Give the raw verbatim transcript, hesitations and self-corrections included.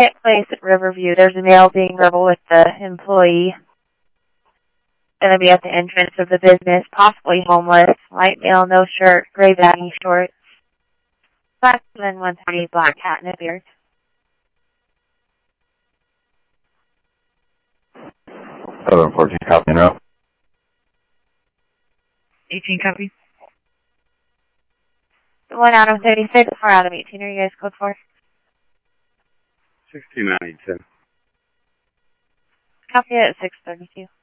quiet place at Riverview. There's a male being verbal with the employee. Going to be at the entrance of the business, possibly homeless. White male, no shirt, gray baggy shorts. Black woman, one thirty, black hat and a beard. seven fourteen, copy now. eighteen copy. One out of thirty-six, four out of eighteen. Are you guys code for? sixteen ninety-two. Copy at six thirty-two.